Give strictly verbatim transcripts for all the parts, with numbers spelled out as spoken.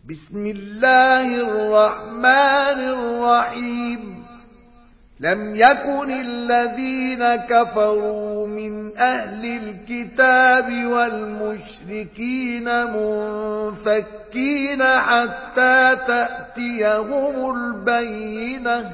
بسم الله الرحمن الرحيم لم يكن الذين كفروا من أهل الكتاب والمشركين منفكين حتى تأتيهم البينة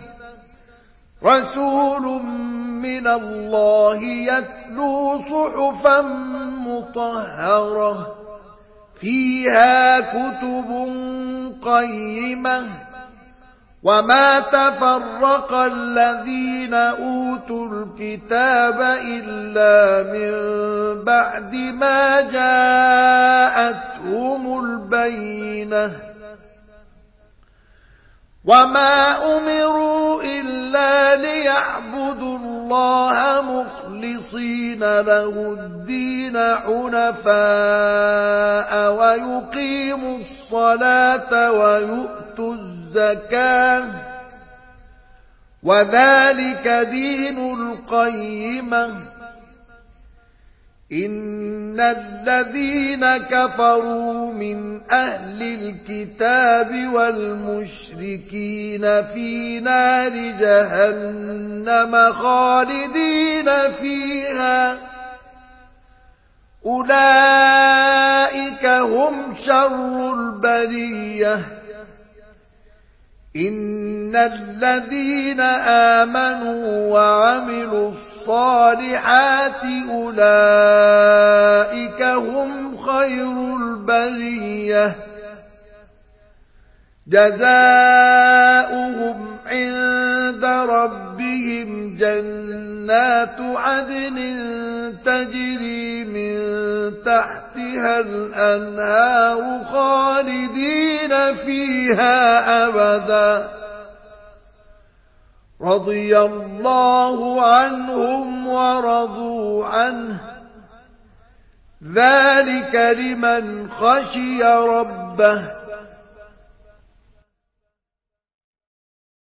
رسول من الله يتلو صحفا مطهرة فيها كتب قيمة وما تفرق الذين أوتوا الكتاب إلا من بعد ما جاءتهم البينة وما أمروا إلا ليعبدوا الله مخلصين له الدين حنفاء ويقيموا الصلاة ويؤتوا الزكاة وذلك دين القيمة إن الذين كفروا من أهل الكتاب والمشركين في نار جهنم خالدين فيها أولئك هم شر البرية إن الذين آمنوا وعملوا الصالحات أولئك هم خير البرية جزاؤهم عند ربهم جنات عدن تجري من تحتها الأنهار خالدين فيها أبدا رضي الله عنهم ورضوا عنه ذلك لمن خشي ربه